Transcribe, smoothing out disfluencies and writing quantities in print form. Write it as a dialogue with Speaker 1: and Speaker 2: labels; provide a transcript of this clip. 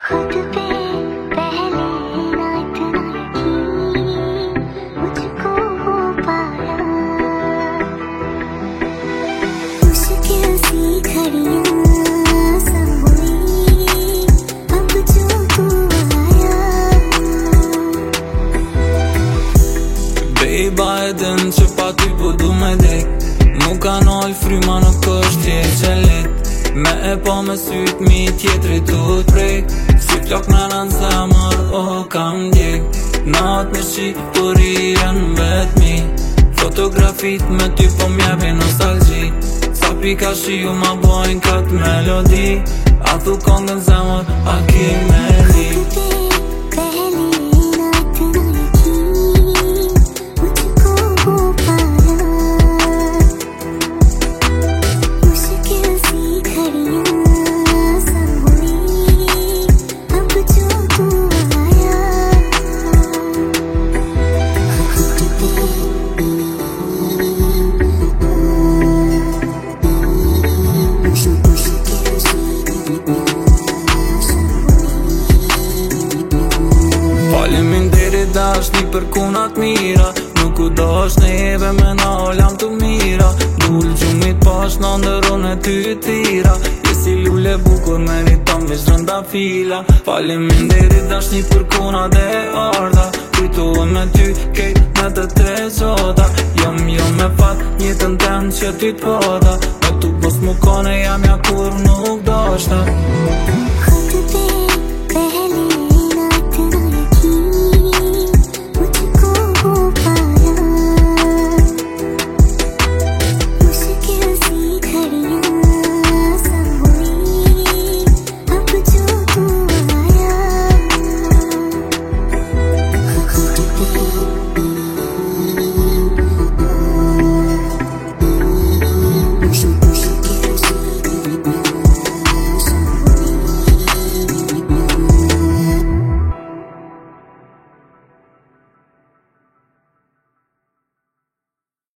Speaker 1: खुद पे पहले ना इतना यकीन मुझको हो पाया। मुश्किल सी घड़ियां सब हुई अब जो तू आया।
Speaker 2: Bejbajden që pa ty po du me dek. Nuk ka nol fryma nuk është tjetë që let. Me e pa me syt mi tjetëri tu t'prek. Si flok me në zemër, kam djek. Nat me shqit për i janë vetëmi. Fotografit me ty po mjepi nostalgji. Sa pika shiu ma bojnë këtë melodi. A thu kongën zemër, a ki me li. Faleminderit dashni për kunat mira. Nuk u dash neve me na olam të mira. Dull gjumit pash në ndërun e ty tira. Jesi lule bukur me një tam veç rënda fila. Faleminderit dashni për kunat e arda. Kujtohen me ty kejt me të tre zota. Jam me fat njëtën ten që ty t'pada. E tu pos mu kone jam ja kur nuk dashta.